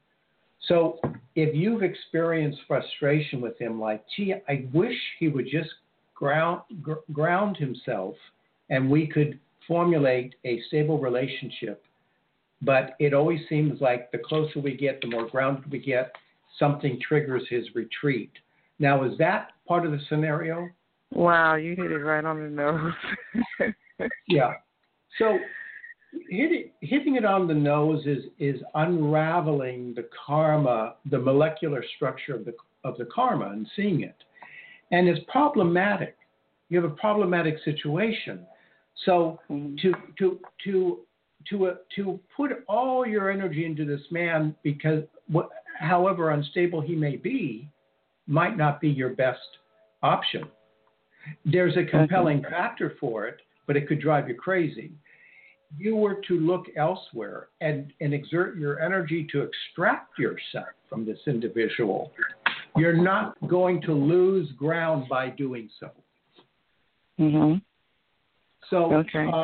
So if you've experienced frustration with him, like, gee, I wish he would just ground gr- ground himself and we could formulate a stable relationship. But it always seems like the closer we get, the more grounded we get, something triggers his retreat. Now, is that part of the scenario? Wow, you hit it right on the nose. Yeah. So hit it, hitting it on the nose is is unraveling the karma, the molecular structure of the of the karma, and seeing it. And it's problematic. You have a problematic situation. So mm-hmm. to to to to uh, to put all your energy into this man, because what, however unstable he may be, might not be your best option. There's a compelling okay. factor for it, but it could drive you crazy. You were to look elsewhere and, and exert your energy to extract yourself from this individual. You're not going to lose ground by doing so. Mm-hmm. So okay. um,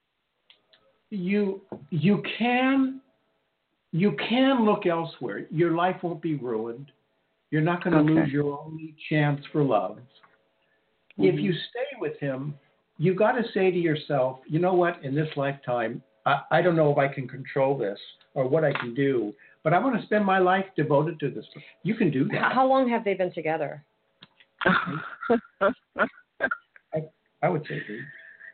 you you can you can look elsewhere. Your life won't be ruined. You're not going to okay. lose your only chance for love. Mm-hmm. If you stay with him, you got to say to yourself, you know what, in this lifetime, I, I don't know if I can control this or what I can do, but I want to spend my life devoted to this. You can do that. How long have they been together? I, I would say eight.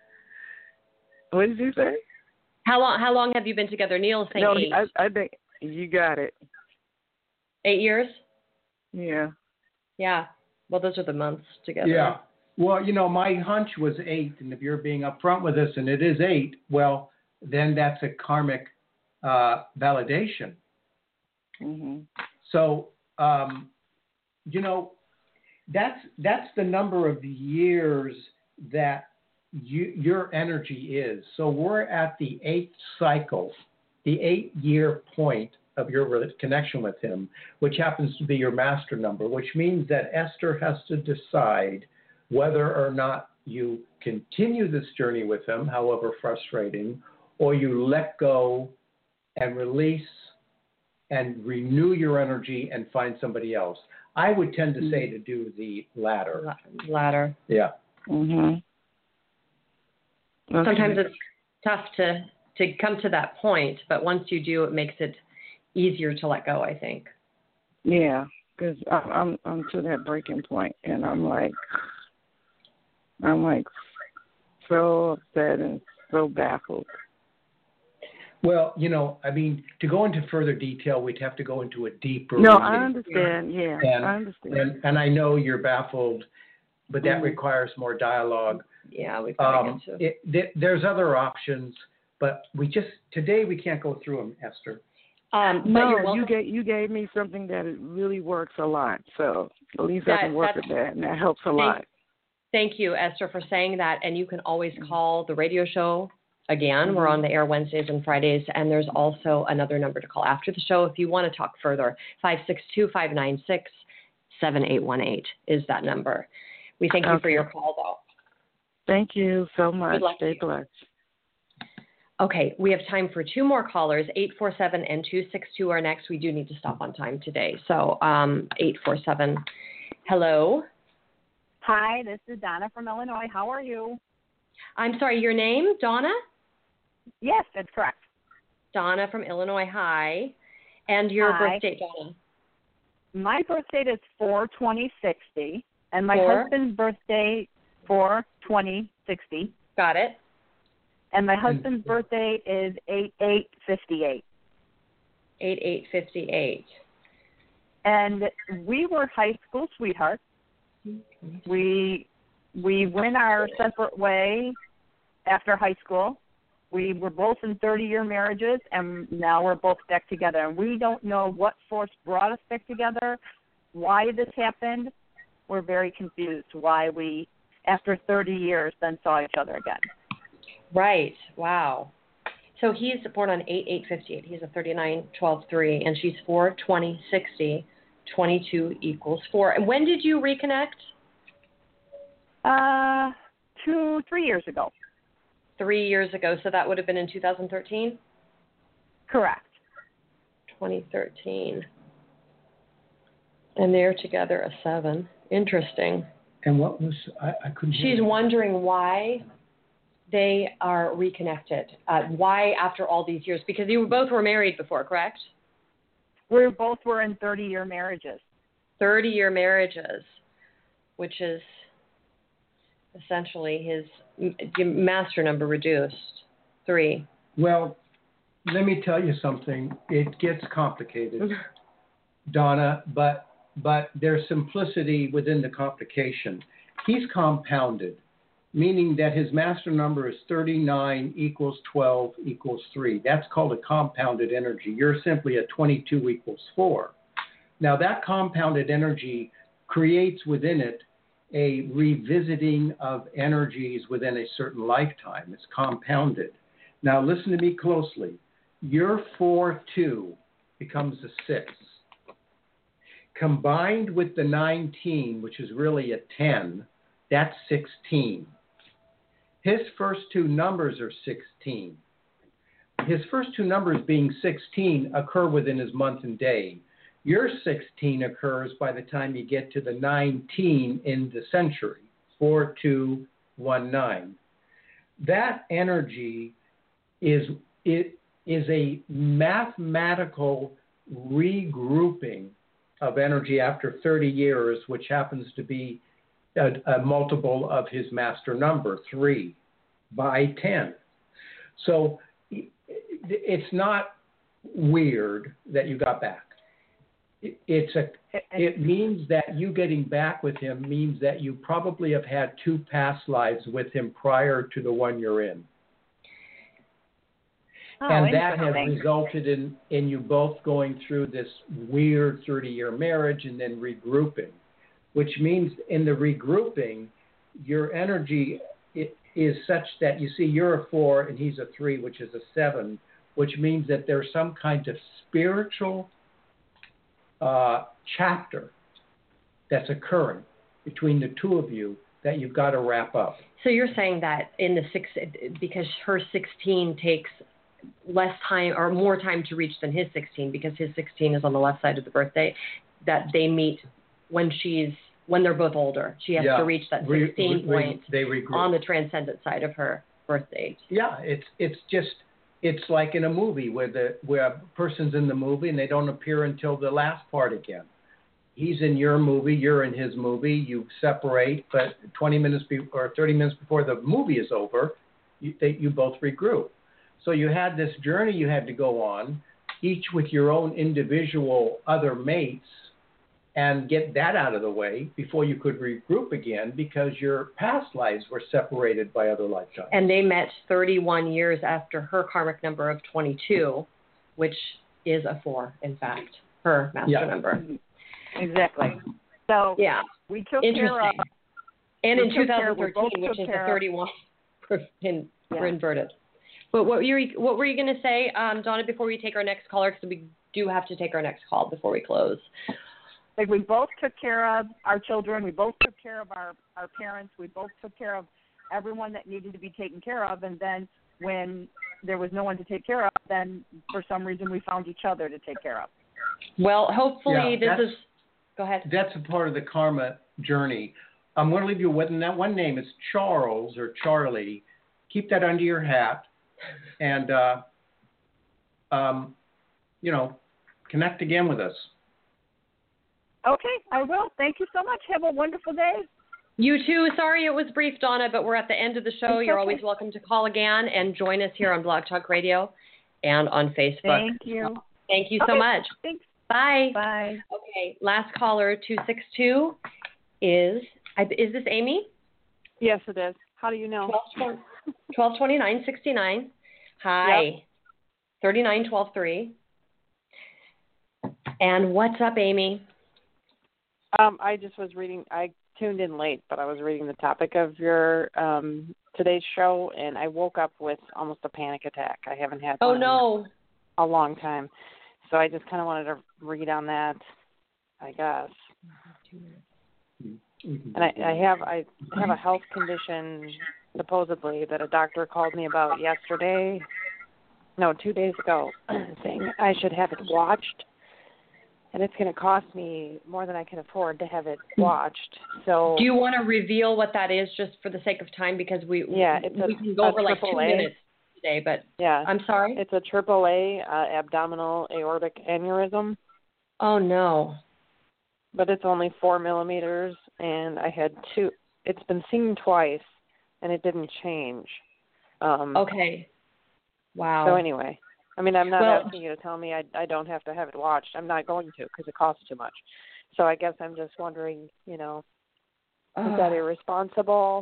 What did you say? How long How long have you been together? Neil is saying no, eight. I, I think you got it. Eight years? Yeah. Yeah. Well, those are the months together. Yeah. Well, you know, my hunch was eight, and if you're being upfront with us, and it is eight, well, then that's a karmic uh, validation. Mm-hmm. So, um, you know, that's that's the number of years that you, your energy is. So we're at the eighth cycle, the eight-year point of your connection with him, which happens to be your master number, which means that Esther has to decide whether or not you continue this journey with him, however frustrating, or you let go and release and renew your energy and find somebody else. I would tend to say to do the latter. Latter. Yeah. Mm-hmm. Okay. Sometimes it's tough to, to come to that point, but once you do, it makes it easier to let go, I think. Yeah, because I'm I'm to that breaking point, and I'm like, I'm like so upset and so baffled. Well, you know, I mean, to go into further detail, we'd have to go into a deeper. No, reading. I understand. Yeah, and, I understand. And, and I know you're baffled, but that mm. requires more dialogue. Yeah, we've got um, to get to. It, th- there's other options, but we just today we can't go through them, Esther. Um, but no, you gave you gave me something that really works a lot. So at least that, I can work with that, and that helps a thank, lot. Thank you, Esther, for saying that. And you can always call the radio show again. Mm-hmm. We're on the air Wednesdays and Fridays, and there's also another number to call after the show if you want to talk further. five six two, five nine six, seven eight one eight is that number. We thank okay. you for your call, though. Thank you so much. Stay you. blessed. Okay, we have time for two more callers. eight four seven and two six two are next. We do need to stop on time today. So um, eight four seven. Hello. Hi, this is Donna from Illinois. How are you? I'm sorry, your name, Donna? Yes, that's correct. Donna from Illinois. Hi. And your Hi. birth date, Donna? My birth date is four twenty sixty, and my four? husband's birthday four twenty sixty. Got it. And my husband's birthday is eight eight fifty-eight. eight eight fifty-eight. And we were high school sweethearts. We we went our separate way after high school. We were both in thirty-year marriages, and now we're both back together. And we don't know what force brought us back together, why this happened. We're very confused why we, after thirty years, then saw each other again. Right. Wow. So he's born on eight eight fifty-eight. He's a thirty-nine twelve three, and she's four twenty sixty. twenty-two equals four. And when did you reconnect? Uh, two, three years ago. Three years ago, so that would have been in two thousand thirteen? Correct. twenty thirteen. And they're together a seven. Interesting. And what was, I, I couldn't hear She's you. wondering why they are reconnected. Uh, why after all these years? Because you both were married before, correct? We both were in thirty-year marriages. thirty-year marriages, which is essentially his m- master number reduced. Three. Well, let me tell you something. It gets complicated, Donna, but but there's simplicity within the complication. He's compounded, meaning that his master number is thirty-nine equals twelve equals three. That's called a compounded energy. You're simply a twenty-two equals four. Now, that compounded energy creates within it a revisiting of energies within a certain lifetime. It's compounded. Now, listen to me closely. Your four two becomes a six. Combined with the nineteen, which is really a ten, that's sixteen. His first two numbers are sixteen. His first two numbers being sixteen occur within his month and day. Your sixteen occurs by the time you get to the nineteen in the century, four two one nine. That energy is, it is a mathematical regrouping of energy after thirty years, which happens to be a, a multiple of his master number, three, by ten. So it's not weird that you got back. It's a, it means that you getting back with him means that you probably have had two past lives with him prior to the one you're in. Oh, and that has interesting. resulted in, in you both going through this weird thirty-year marriage and then regrouping, which means in the regrouping, your energy is such that you see you're a four and he's a three, which is a seven, which means that there's some kind of spiritual uh, chapter that's occurring between the two of you that you've got to wrap up. So you're saying that in the six, because her sixteen takes less time or more time to reach than his sixteen, because his sixteen is on the left side of the birthday, that they meet when she's when they're both older. She has Yeah. to reach that Re- sixteen re- point they regroup. on the transcendent side of her birth date. Yeah, it's it's just it's like in a movie where the where a person's in the movie and they don't appear until the last part again. He's in your movie, you're in his movie. You separate, but twenty minutes be, or thirty minutes before the movie is over, you they, you both regroup. So you had this journey you had to go on, each with your own individual other mates, and get that out of the way before you could regroup again, because your past lives were separated by other lifetimes. And they met thirty-one years after her karmic number of twenty-two, which is a four, in fact, her master Yeah. number. Exactly. So Yeah, we took care of. interesting. And we in took care- we twenty thirteen, both which took is care a of- thirty-one for, in, for Yeah. inverted. But what were you, what were you going to say, um, Donna, before we take our next caller? Because we do have to take our next call before we close. Like, we both took care of our children. We both took care of our, our parents. We both took care of everyone that needed to be taken care of. And then when there was no one to take care of, then for some reason we found each other to take care of. Well, hopefully Yeah, this is, go ahead. That's a part of the karma journey. I'm going to leave you with that one name. It's Charles or Charlie. Keep that under your hat, and uh, um, you know, connect again with us. Okay, I will. Thank you so much. Have a wonderful day. You too. Sorry it was brief, Donna, but we're at the end of the show. It's You're okay. always welcome to call again and join us here on Blog Talk Radio and on Facebook. Thank you. Thank you Okay, so much. Thanks. Bye. Bye. Okay, last caller, two six two, is, is this Amy? Yes, it is. How do you know? twelve twenty-nine sixty-nine. Hi. Yep. thirty-nine twelve three. And what's up, Amy? Um, I just was reading. I tuned in late, but I was reading the topic of your um, today's show, and I woke up with almost a panic attack. I haven't had Oh, one no. in a long time, so I just kind of wanted to read on that, I guess. And I, I have I have a health condition supposedly that a doctor called me about yesterday, no, two days ago, saying I should have it watched, and it's going to cost me more than I can afford to have it watched. So, do you want to reveal what that is, just for the sake of time, because we yeah, it's we a, can go over like two A. minutes today, but yeah, I'm sorry. It's a triple A uh, abdominal aortic aneurysm. Oh no. But it's only four millimeters, and I had two. It's been seen twice, and it didn't change. Um, okay. Wow. So anyway, I mean, I'm not well, asking you to tell me I, I don't have to have it watched. I'm not going to because it costs too much. So I guess I'm just wondering, you know, uh, is that irresponsible?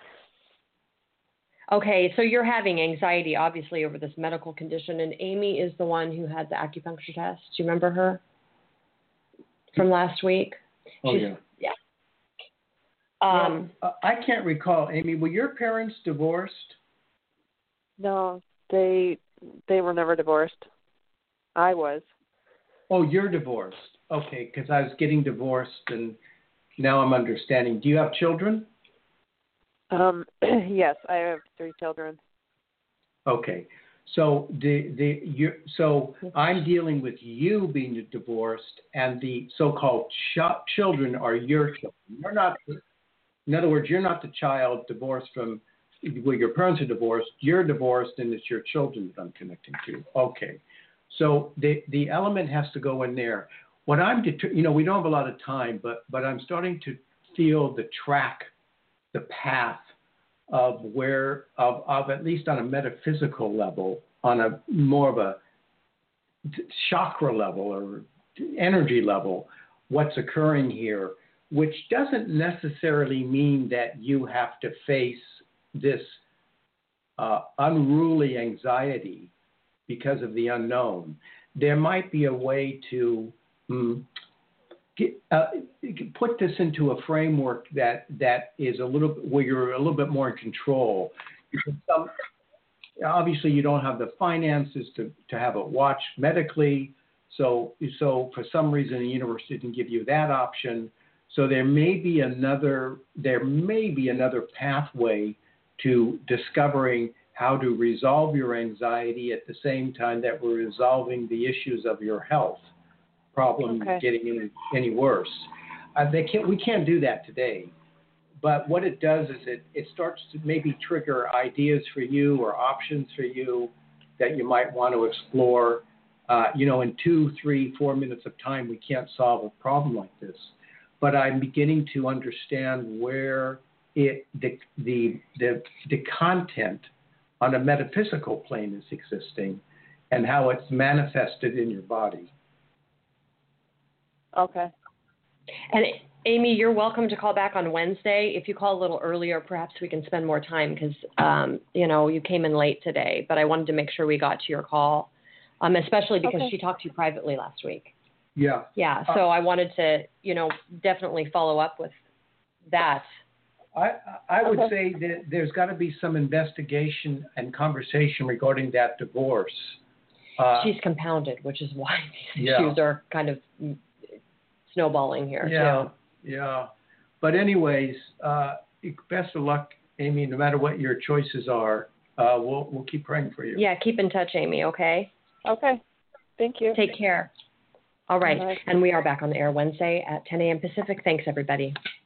Okay, so you're having anxiety, obviously, over this medical condition, and Amy is the one who had the acupuncture test. Do you remember her from last week? Oh, She's, yeah. Yeah. Um, well, uh, I can't recall, Amy, were your parents divorced? No, they they were never divorced. I was. Oh, you're divorced. Okay, because I was getting divorced, and now I'm understanding. Do you have children? Um, yes, I have three children. Okay, so the the you so I'm dealing with you being divorced, and the so-called ch- children are your children. You're not. In other words, you're not the child divorced from where your parents are divorced. You're divorced, and it's your children that I'm connecting to. Okay, so the the element has to go in there. What I'm, deter- you know, we don't have a lot of time, but but I'm starting to feel the track, the path of where, of, of at least on a metaphysical level, on a more of a chakra level or energy level, what's occurring here, which doesn't necessarily mean that you have to face this uh, unruly anxiety because of the unknown. There might be a way to mm, Get, uh, put this into a framework that, that is a little where you're a little bit more in control. Some, obviously, you don't have the finances to, to have it watched medically, so so for some reason the universe didn't give you that option. So there may be another there may be another pathway to discovering how to resolve your anxiety at the same time that we're resolving the issues of your health problem okay. getting any, any worse. Uh, they can't, we can't do that today. But what it does is it, it starts to maybe trigger ideas for you or options for you that you might want to explore. Uh, you know, in two, three, four minutes of time, we can't solve a problem like this. But I'm beginning to understand where it the the the, the content on a metaphysical plane is existing and how it's manifested in your body. Okay. And Amy, you're welcome to call back on Wednesday. If you call a little earlier, perhaps we can spend more time because, um, you know, you came in late today. But I wanted to make sure we got to your call, um, especially because okay. she talked to you privately last week. Yeah. Yeah. So uh, I wanted to, you know, definitely follow up with that. I, I would okay. say that there's got to be some investigation and conversation regarding that divorce. Uh, She's compounded, which is why these yeah. issues are kind of snowballing here, yeah, too. Yeah. But anyways, uh, best of luck, Amy, no matter what your choices are. Uh, we'll, we'll keep praying for you. Yeah, keep in touch, Amy, okay? Okay. Thank you. Take care. All right. Bye. And we are back on the air Wednesday at ten a.m. Pacific. Thanks, everybody.